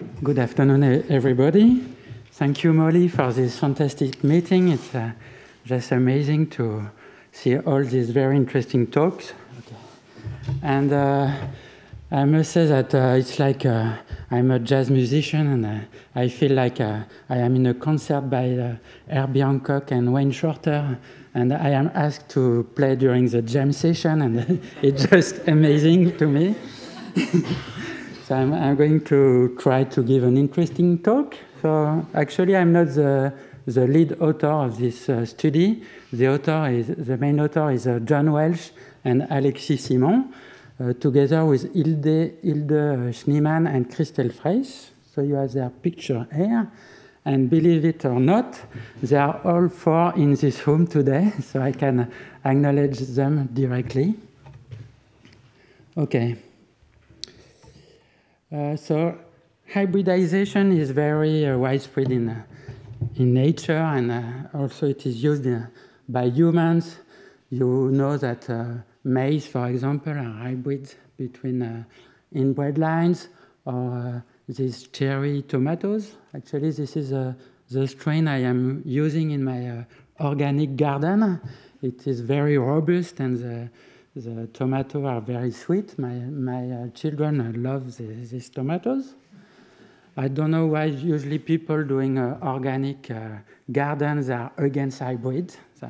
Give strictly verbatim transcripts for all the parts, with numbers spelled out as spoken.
Good afternoon, everybody. Thank you, Molly, for this fantastic meeting. It's uh, just amazing to see all these very interesting talks. Okay. And uh, I must say that uh, it's like uh, I'm a jazz musician, and uh, I feel like uh, I am in a concert by uh, Herbie Hancock and Wayne Shorter, and I am asked to play during the jam session, and it's just amazing to me. So I'm, I'm going to try to give an interesting talk. So actually, I'm not the, the lead author of this uh, study. The author is the main author is uh, John Welsh and Alexis Simon, uh, together with Hilde, Hilde Schneemann and Christel Freys. So you have their picture here. And believe it or not, they are all four in this room today, so I can acknowledge them directly. Okay. Uh, so hybridization is very uh, widespread in, uh, in nature, and uh, also it is used uh, by humans. You know that uh, maize, for example, are hybrids between uh, inbred lines, or uh, these cherry tomatoes. Actually, this is uh, the strain I am using in my uh, organic garden. It is very robust, and the The tomatoes are very sweet. My, my uh, children love the, these tomatoes. I don't know why usually people doing uh, organic uh, gardens are against hybrids. So,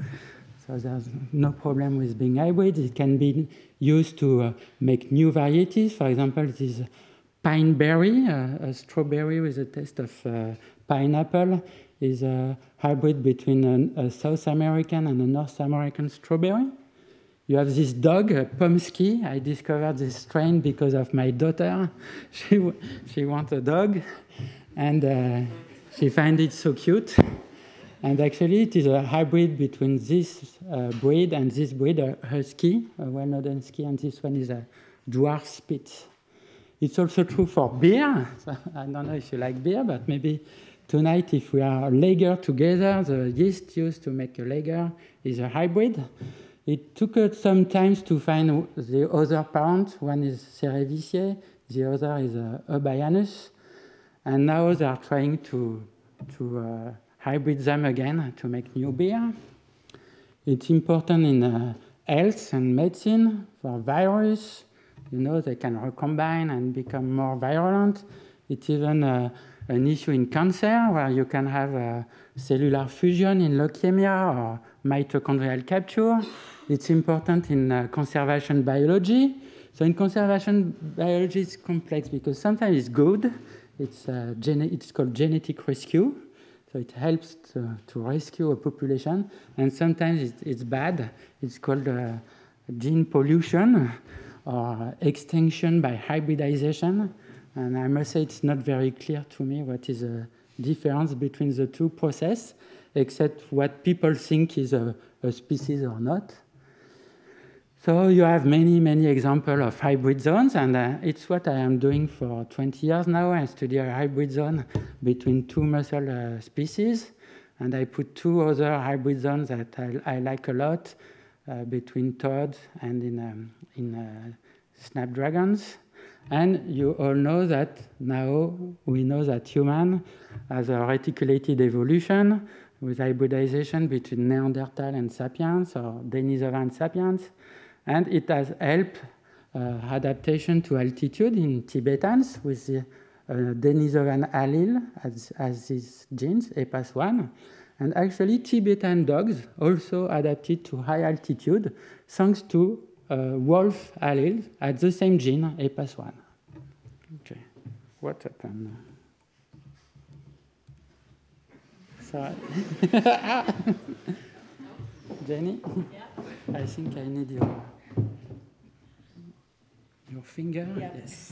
so there's no problem with being hybrid. It can be used to uh, make new varieties. For example, this pine berry, uh, a strawberry with a taste of uh, pineapple, is a hybrid between a, a South American and a North American strawberry. You have this dog, Pomsky. I discovered this strain because of my daughter. She she wants a dog, and uh, she finds it so cute. And actually, it is a hybrid between this uh, breed and this breed, a husky, a well-known husky, and this one is a dwarf Spitz. It's also true for beer. So I don't know if you like beer, but maybe tonight, if we are lager together, the yeast used to make a lager is a hybrid. It took us some time to find the other parent. One is Cerevisiae, the other is uh, Eubayanus. And now they are trying to, to uh, hybrid them again to make new beer. It's important in uh, health and medicine for virus. You know, they can recombine and become more virulent. It's even uh, an issue in cancer, where you can have a cellular fusion in leukemia or mitochondrial capture. It's important in uh, conservation biology. So in conservation biology, it's complex because sometimes it's good. It's, uh, gene- it's called genetic rescue. So it helps to, to rescue a population. And sometimes it's, it's bad. It's called uh, gene pollution or extinction by hybridization. And I must say it's not very clear to me what is the difference between the two processes, except what people think is a, a species or not. So you have many, many examples of hybrid zones, and uh, it's what I am doing for twenty years now. I study a hybrid zone between two mussel uh, species, and I put two other hybrid zones that I, I like a lot uh, between toads and in, um, in uh, snapdragons. And you all know that now we know that human has a reticulated evolution with hybridization between Neanderthal and sapiens, or Denisova and sapiens. And it has helped uh, adaptation to altitude in Tibetans with the uh, Denisovan allele as, as these genes, E P A S one. And actually, Tibetan dogs also adapted to high altitude thanks to uh, wolf allele at the same gene, E P A S one. Okay, what happened? Sorry. Jenny? Yeah. I think I need your, your finger. Yeah. Yes.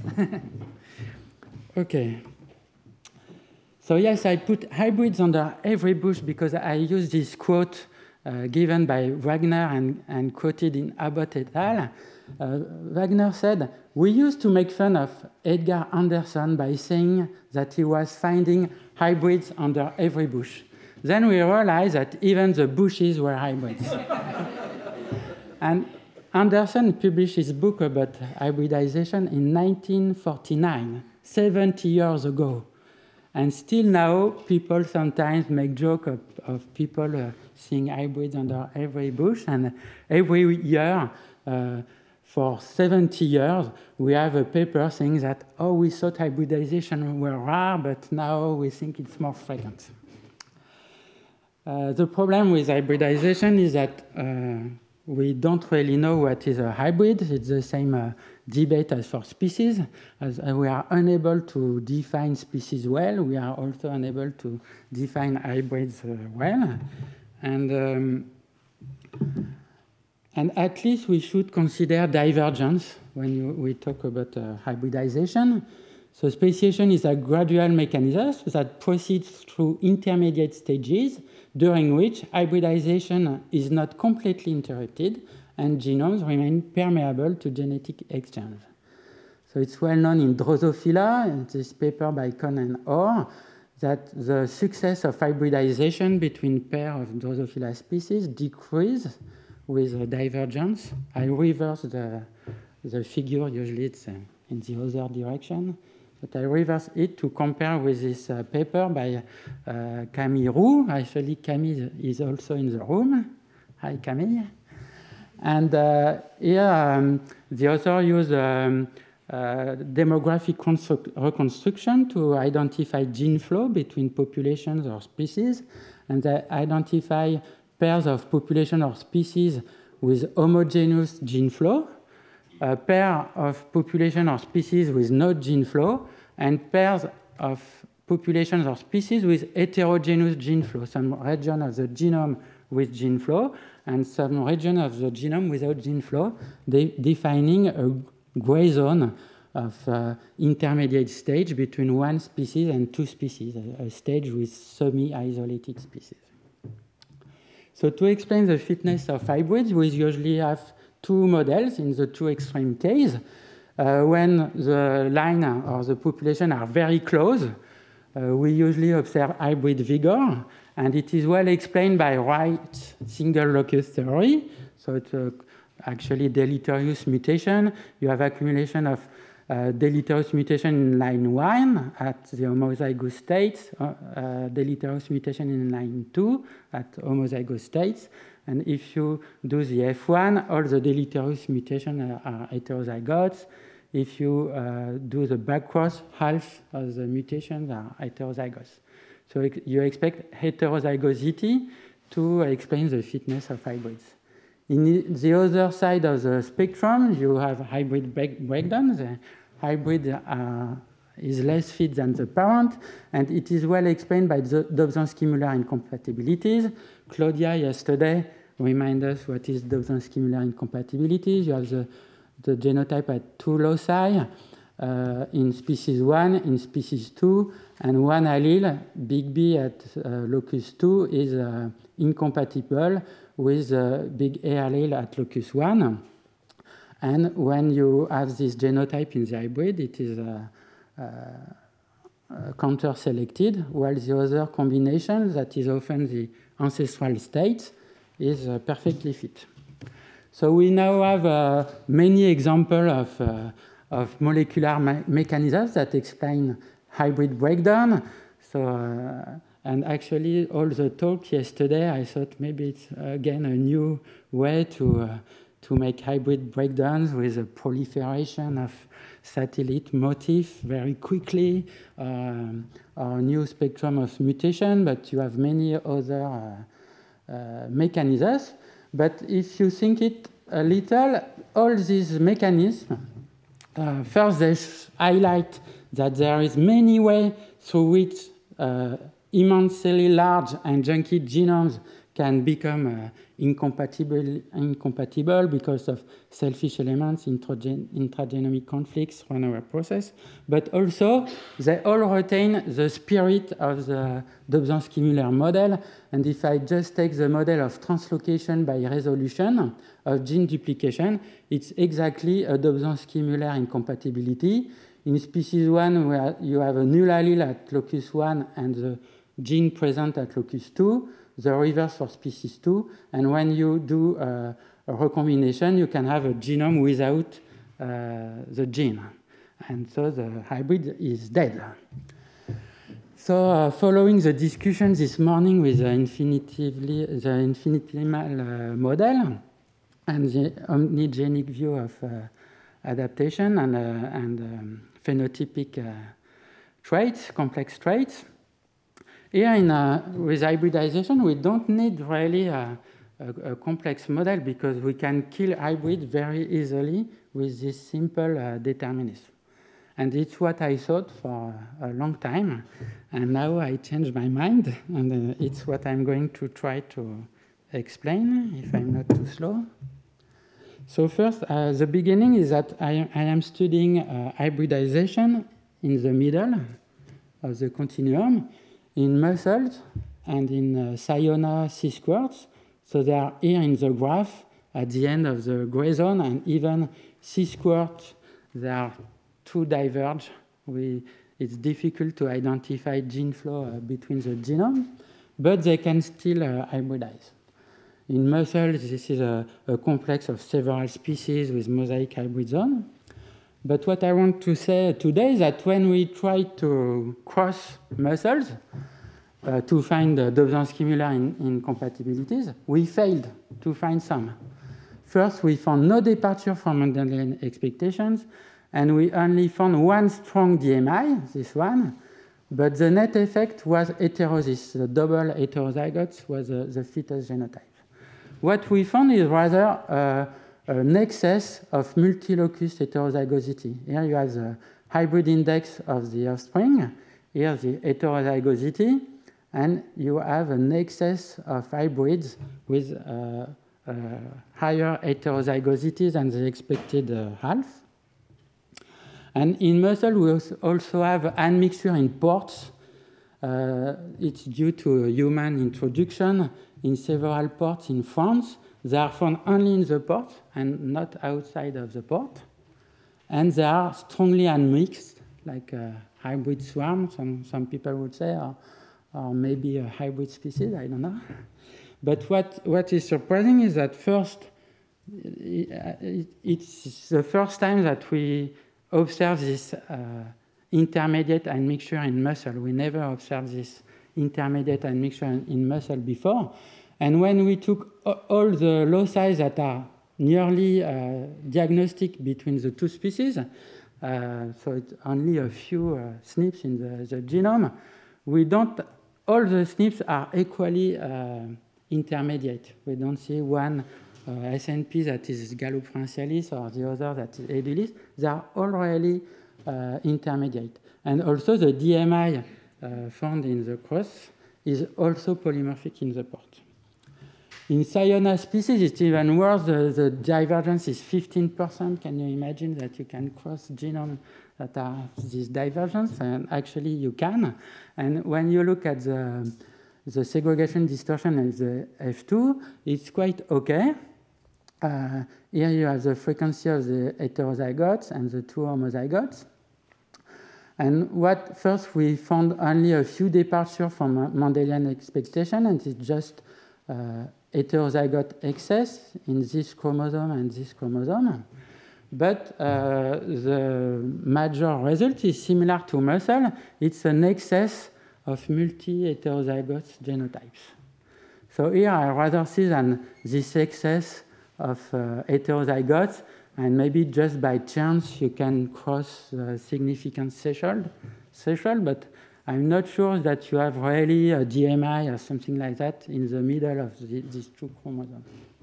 Okay. So yes, I put hybrids under every bush because I use this quote uh, given by Wagner and, and quoted in Abbott et al. Uh, Wagner said, "We used to make fun of Edgar Anderson by saying that he was finding hybrids under every bush. Then we realized that even the bushes were hybrids." And Anderson published his book about hybridization in nineteen forty-nine, seventy years ago. And still now, people sometimes make joke of, of people uh, seeing hybrids under every bush. And every year, uh, for seventy years, we have a paper saying that, oh, we thought hybridization were rare, but now we think it's more frequent. Uh, the problem with hybridization is that uh, we don't really know what is a hybrid. It's the same uh, debate as for species. As uh, we are unable to define species well, we are also unable to define hybrids uh, well. And, um, and at least we should consider divergence when you, we talk about uh, hybridization. So speciation is a gradual mechanism that proceeds through intermediate stages during which hybridization is not completely interrupted and genomes remain permeable to genetic exchange. So it's well known in Drosophila, this paper by Kohn and Orr, that the success of hybridization between pairs of Drosophila species decreases with a divergence. I reverse the, the figure, usually it's uh, in the other direction. But I reverse it to compare with this uh, paper by uh, Camille Roux. Actually, Camille is also in the room. Hi, Camille. And uh, here, um, the author used um, uh, demographic reconstruction to identify gene flow between populations or species. And they identify pairs of population or species with homogeneous gene flow, a pair of population or species with no gene flow, and pairs of populations or species with heterogeneous gene flow, some region of the genome with gene flow, and some region of the genome without gene flow, de defining a gray zone of uh, intermediate stage between one species and two species, a, a stage with semi-isolated species. So to explain the fitness of hybrids, we usually have two models in the two extreme cases. Uh, when the line or the population are very close, uh, we usually observe hybrid vigor, and it is well explained by Wright's single locus theory. So it's uh, actually deleterious mutation. You have accumulation of uh, deleterious mutation in line one at the homozygous states, uh, uh, deleterious mutation in line two at homozygous states. And if you do the F one, all the deleterious mutations are, are heterozygotes. If you uh, do the backcross, half of the mutations are heterozygous. So you expect heterozygosity to explain the fitness of hybrids. In the other side of the spectrum, you have hybrid break breakdown. The hybrid uh, is less fit than the parent, and it is well explained by the Dobzhansky-Muller incompatibilities. Claudia yesterday reminded us what is Dobzhansky-Muller incompatibilities. You have the, the genotype at two loci uh, in species one, in species two, and one allele, big B at uh, locus two, is uh, incompatible with uh, big A allele at locus one. And when you have this genotype in the hybrid, it is uh, uh, uh, counter-selected, while the other combination, that is often the ancestral state, is uh, perfectly fit. So we now have uh, many examples of, uh, of molecular me mechanisms that explain hybrid breakdown. So, uh, and actually, all the talk yesterday, I thought maybe it's, uh, again, a new way to, uh, to make hybrid breakdowns with a proliferation of satellite motifs very quickly, um, or a new spectrum of mutation, but you have many other uh, uh, mechanisms. But if you think it a little, all these mechanisms, uh, first they highlight that there is many ways through which uh, immensely large and junky genomes can become uh, incompatible, incompatible because of selfish elements, intragenomic conflicts, runaway process. But also, they all retain the spirit of the Dobzhansky-Muller model. And if I just take the model of translocation by resolution of gene duplication, it's exactly a Dobzhansky-Muller incompatibility. In species one, where you have a null allele at locus one and the gene present at locus two, the reverse for species two, and when you do uh, a recombination, you can have a genome without uh, the gene. and so the hybrid is dead. So uh, following the discussion this morning with the infinitively, the infinitesimal uh, model and the omnigenic view of uh, adaptation and, uh, and um, phenotypic uh, traits, complex traits, here in, uh, with hybridization, we don't need really a, a, a complex model because we can kill hybrid very easily with this simple uh, determinism. And it's what I thought for a long time. And now I changed my mind. And uh, it's what I'm going to try to explain, if I'm not too slow. So first, uh, the beginning is that I, I am studying uh, hybridization in the middle of the continuum in muscles and in uh, Sayona C-squarts. So they are here in the graph at the end of the gray zone, and even C-squarts, they are too diverge. We, it's difficult to identify gene flow uh, between the genome, but they can still uh, hybridize. In muscles, this is a, a complex of several species with mosaic hybrid zone. But what I want to say today is that when we try to cross muscles uh, to find the Dobzhansky-Muller in, incompatibilities, we failed to find some. First, we found no departure from Mendelian expectations, and we only found one strong D M I, this one, but the net effect was heterosis. The double heterozygotes was uh, the fetus genotype. What we found is rather uh, an excess of multilocus heterozygosity. Here you have the hybrid index of the offspring, here the heterozygosity, and you have an excess of hybrids with uh, uh, higher heterozygosity than the expected uh, half. And in muscle, we also have admixture in ports. Uh, it's due to a human introduction in several ports in France. They are found only in the port and not outside of the port. And they are strongly admixed, like a hybrid swarm, some, some people would say, or, or maybe a hybrid species, I don't know. But what, what is surprising is that first, it, it's the first time that we observe this uh, intermediate admixture in muscle. We never observed this intermediate admixture in, in muscle before. And when we took all the loci that are nearly uh, diagnostic between the two species, uh, so it's only a few uh, S N Ps in the, the genome, we don't, all the S N Ps are equally uh, intermediate. We don't see one Uh, S N P that is Gallophryntialis or the other that is Edulis. They are all really uh, intermediate. And also the D M I uh, found in the cross is also polymorphic in the port. In Sayona species, it's even worse. The, the divergence is fifteen percent. Can you imagine that you can cross genomes that are this divergence? And actually you can. And when you look at the, the segregation distortion of the F two, it's quite okay. Uh, here you have the frequency of the heterozygotes and the two homozygotes. And what first we found only a few departures from Mendelian expectation, and it's just uh, heterozygote excess in this chromosome and this chromosome. But uh, the major result is similar to muscle. It's an excess of multi-heterozygote genotypes. So here I rather see than this excess of uh, heterozygotes, and maybe just by chance you can cross a significant threshold, threshold, but I'm not sure that you have really a D M I or something like that in the middle of the, these two chromosomes.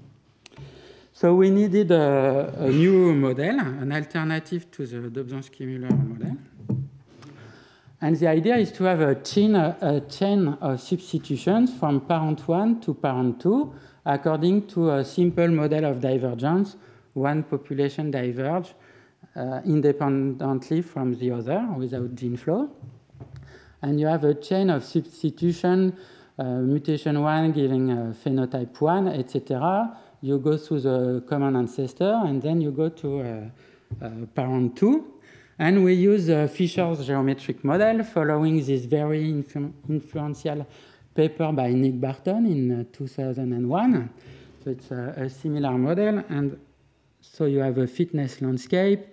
So we needed a, a new model, an alternative to the Dobzhansky-Muller model. And the idea is to have a chain, a, a chain of substitutions from parent one to parent two, according to a simple model of divergence. One population diverge uh, independently from the other without gene flow. And you have a chain of substitution, uh, mutation one giving a phenotype one, et cetera. You go through the common ancestor, and then you go to uh, uh, parent two. And we use uh, Fisher's geometric model following this very influ influential paper by Nick Barton in uh, two thousand one. So it's a, a similar model. And so you have a fitness landscape.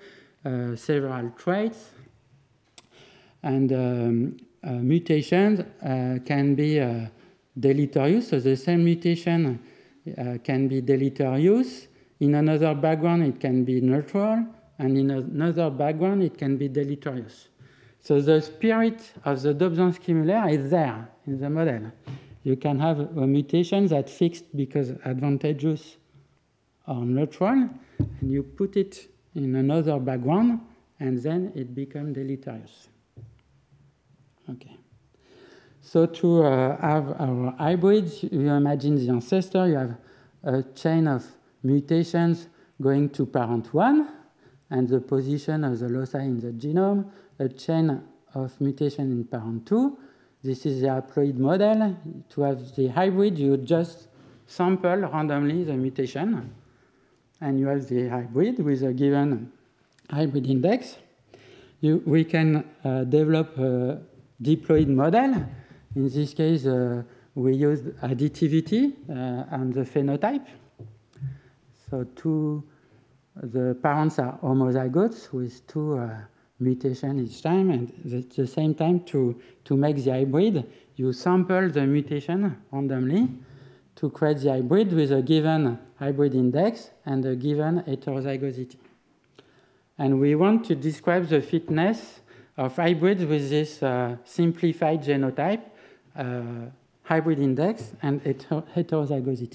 uh, several traits. And um, uh, mutations uh, can be uh, deleterious, so the same mutation uh, can be deleterious. In another background, it can be neutral, and in another background, it can be deleterious. So the spirit of the Dobzhansky stimuli is there in the model. You can have a mutation that's fixed because advantageous or neutral, and you put it in another background, and then it becomes deleterious. Okay. So to uh, have our hybrids, you imagine the ancestor, you have a chain of mutations going to parent one, and the position of the loci in the genome, a chain of mutation in parent two. This is the haploid model. To have the hybrid, you just sample randomly the mutation, and you have the hybrid with a given hybrid index. You, we can uh, develop a diploid model. In this case, uh, we used additivity uh, and the phenotype. So two, the parents are homozygotes with two uh, mutations each time, and at the same time, to, to make the hybrid, you sample the mutation randomly to create the hybrid with a given hybrid index and a given heterozygosity. And we want to describe the fitness of hybrids with this uh, simplified genotype, uh, hybrid index, and heter heterozygosity.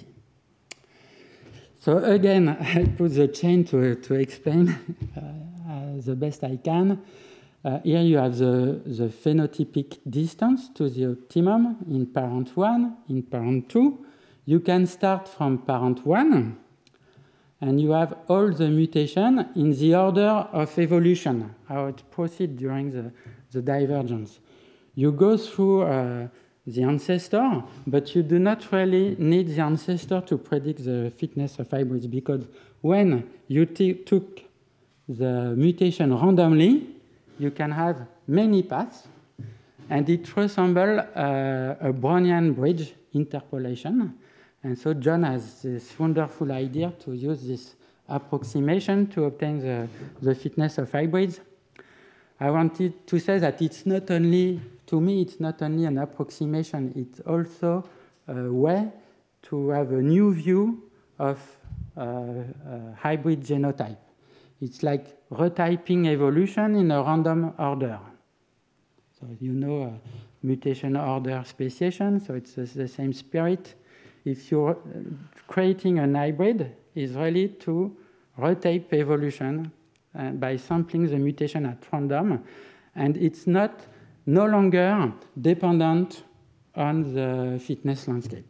So again, I put the chain to, to explain uh, uh, the best I can. Uh, here you have the, the phenotypic distance to the optimum in parent one, in parent two. You can start from parent one, and you have all the mutation in the order of evolution, how it proceeds during the, the divergence. You go through uh, the ancestor, but you do not really need the ancestor to predict the fitness of hybrids, because when you took the mutation randomly, you can have many paths, and it resembles uh, a Brownian bridge interpolation. And so John has this wonderful idea to use this approximation to obtain the, the fitness of hybrids. I wanted to say that it's not only, to me, it's not only an approximation, it's also a way to have a new view of uh, a hybrid genotype. It's like retyping evolution in a random order. So you know uh, mutation order speciation, so it's the same spirit. If you're creating an hybrid, is really to retype evolution uh, by sampling the mutation at random, and it's not no longer dependent on the fitness landscape.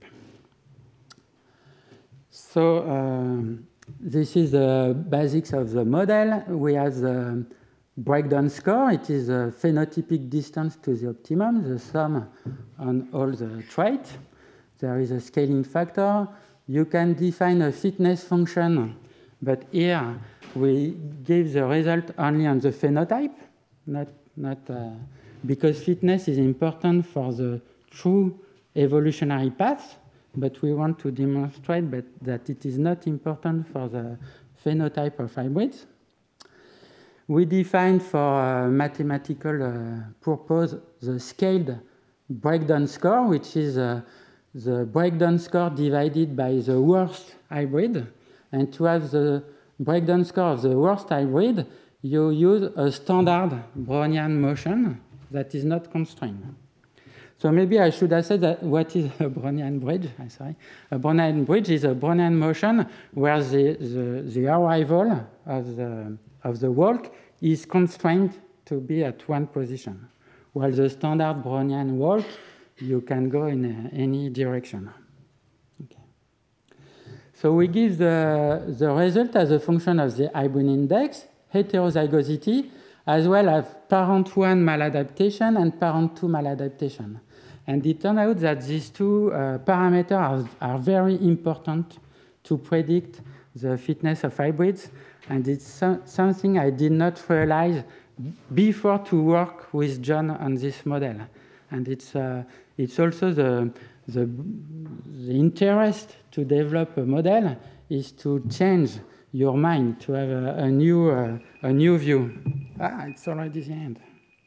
So um, this is the basics of the model. We have the breakdown score. It is a phenotypic distance to the optimum, the sum on all the traits. There is a scaling factor. You can define a fitness function, but here we give the result only on the phenotype, not, not uh, because fitness is important for the true evolutionary path, but we want to demonstrate but that it is not important for the phenotype of hybrids. We define for uh, mathematical uh, purpose the scaled breakdown score, which is uh, the breakdown score divided by the worst hybrid. And to have the breakdown score of the worst hybrid, you use a standard Brownian motion that is not constrained. So maybe I should have said that what is a Brownian bridge? I'm sorry. A Brownian bridge is a Brownian motion where the, the, the arrival of the, of the walk is constrained to be at one position, while the standard Brownian walk, you can go in uh, any direction. Okay. So we give the, the result as a function of the hybrid index, heterozygosity, as well as parent one maladaptation and parent two maladaptation. And it turned out that these two uh, parameters are, are very important to predict the fitness of hybrids. And it's so, something I did not realize before to work with John on this model. And it's, uh, it's also the, the, the interest to develop a model is to change your mind, to have a, a new uh, a new view. Ah, it's already the end.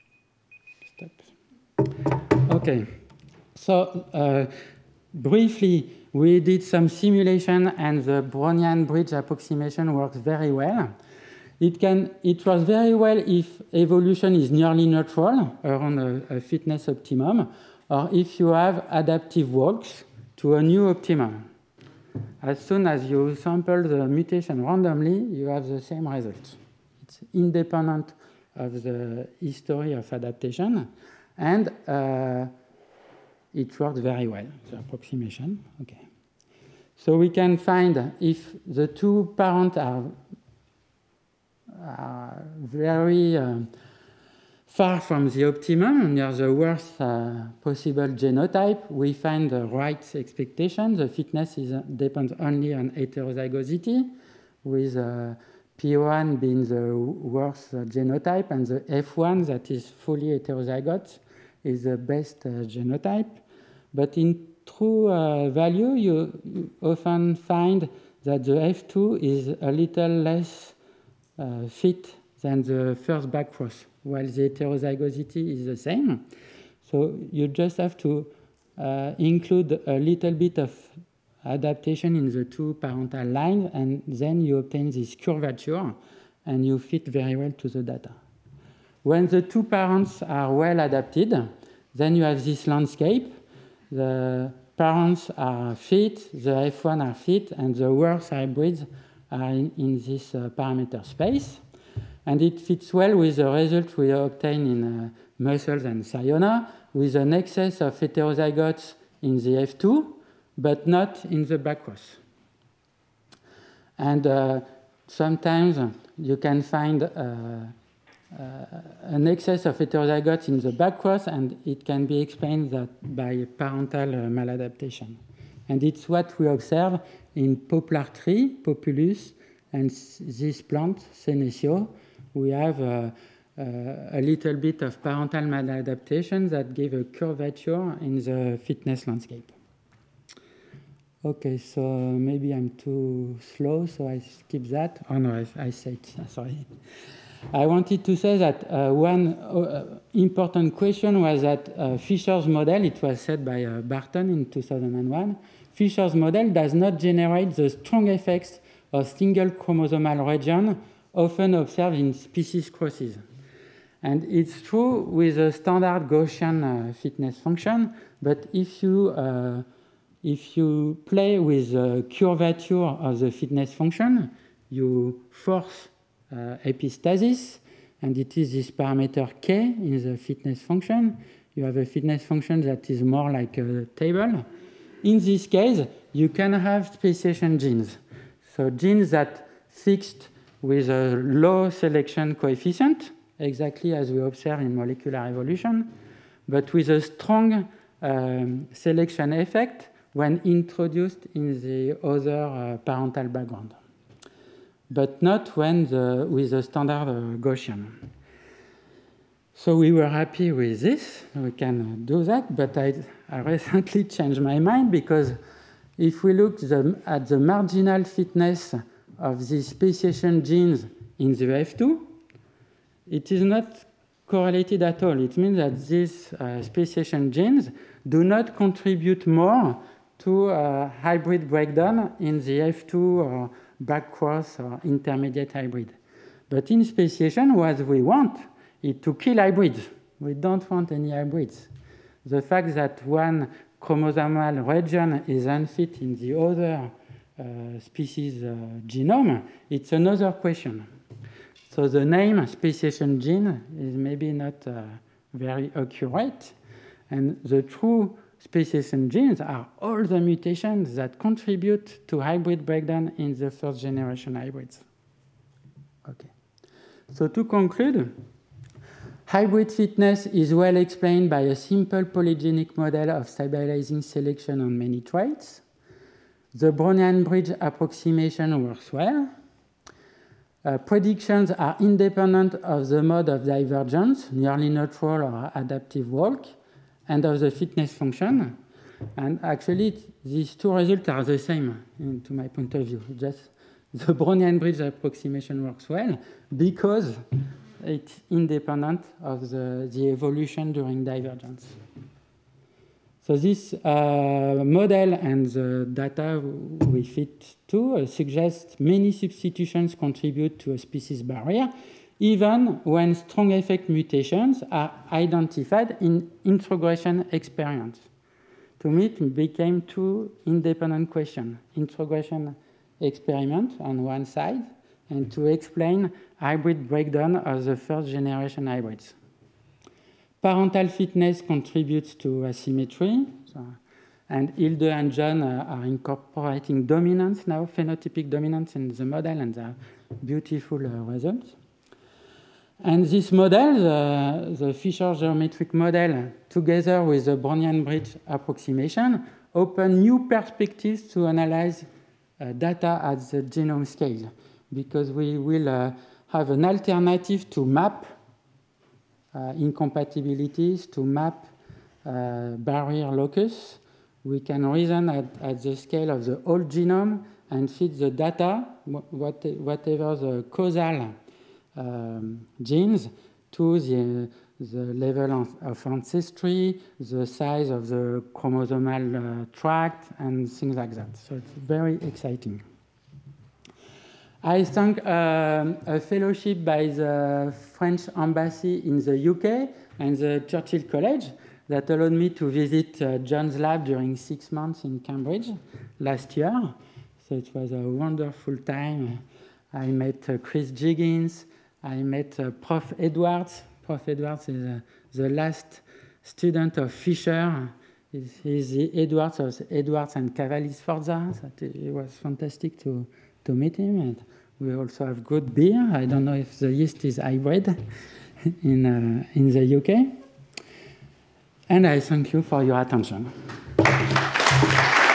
Stop. Okay, so uh, briefly, we did some simulation, and the Brownian bridge approximation works very well. It can it works very well if evolution is nearly neutral around a, a fitness optimum, or if you have adaptive walks to a new optimum. As soon as you sample the mutation randomly, you have the same result. It's independent of the history of adaptation, and uh, it works very well, the approximation. Okay. So we can find if the two parents are, are very uh, far from the optimum, near the worst uh, possible genotype, we find the right expectation. The fitness is, uh, depends only on heterozygosity, with uh, P one being the worst uh, genotype, and the F one, that is fully heterozygote, is the best uh, genotype. But in true uh, value, you, you often find that the F two is a little less uh, fit than the first backcross, while the heterozygosity is the same. So you just have to uh, include a little bit of adaptation in the two parental lines, and then you obtain this curvature, and you fit very well to the data. When the two parents are well adapted, then you have this landscape. The parents are fit, the F one are fit, and the worst hybrids are in, in this uh, parameter space. And it fits well with the result we obtain in uh, mussels and Sayona, with an excess of heterozygotes in the F two, but not in the backcross. And uh, sometimes you can find uh, uh, an excess of heterozygotes in the backcross, and it can be explained that by parental uh, maladaptation. And it's what we observe in poplar tree, Populus, and this plant, Senecio. We have uh, uh, a little bit of parental maladaptation that give a curvature in the fitness landscape. Okay, so maybe I'm too slow, so I skip that. Oh no, I, I said, sorry. I wanted to say that uh, one uh, important question was that uh, Fisher's model, it was said by uh, Barton in two thousand one, Fisher's model does not generate the strong effects of single chromosomal region often observed in species crosses. And it's true with a standard Gaussian uh, fitness function, but if you, uh, if you play with the curvature of the fitness function, you force uh, epistasis, and it is this parameter k in the fitness function. You have a fitness function that is more like a table. In this case, you can have speciation genes. So genes that fixed with a low selection coefficient, exactly as we observe in molecular evolution, but with a strong um, selection effect when introduced in the other uh, parental background, but not when the, with the standard uh, Gaussian. So we were happy with this. We can do that, but I, I recently changed my mind, because if we look the, at the marginal fitness of these speciation genes in the F two, it is not correlated at all. It means that these uh, speciation genes do not contribute more to uh, hybrid breakdown in the F two or backcross or intermediate hybrid. But in speciation, what we want is to kill hybrids. We don't want any hybrids. The fact that one chromosomal region is unfit in the other uh, species uh, genome, it's another question. So the name speciation gene is maybe not uh, very accurate, and the true speciation genes are all the mutations that contribute to hybrid breakdown in the first generation hybrids. Okay. So to conclude, hybrid fitness is well explained by a simple polygenic model of stabilizing selection on many traits. The Brownian bridge approximation works well. Uh, predictions are independent of the mode of divergence, nearly neutral or adaptive walk, and of the fitness function. And actually, these two results are the same, in, to my point of view. Just the Brownian bridge approximation works well because it's independent of the, the evolution during divergence. So this uh, model and the data we fit to uh, suggest many substitutions contribute to a species barrier, even when strong effect mutations are identified in introgression experience. To me, it became two independent questions: introgression experiment on one side, and to explain hybrid breakdown of the first generation hybrids. Parental fitness contributes to asymmetry, so, and Hilde and John uh, are incorporating dominance now, phenotypic dominance in the model, and they have beautiful uh, results. And this model, the, the Fisher geometric model, together with the Brownian bridge approximation, open new perspectives to analyze uh, data at the genome scale, because we will uh, have an alternative to map uh, incompatibilities, to map uh, barrier locus. We can reason at, at the scale of the whole genome and fit the data, what, whatever the causal Um, genes, to the, the level of, of ancestry, the size of the chromosomal uh, tract, and things like that. So it's very exciting. I thank uh, a fellowship by the French Embassy in the U K and the Churchill College that allowed me to visit uh, John's lab during six months in Cambridge last year. So it was a wonderful time. I met uh, Chris Jiggins. I met uh, Prof Edwards. Prof Edwards is uh, the last student of Fisher. He's, he's the Edwards of Edwards and Cavalli Sforza. So it was fantastic to, to meet him. And we also have good beer. I don't know if the yeast is hybrid in, uh, in the U K. And I thank you for your attention.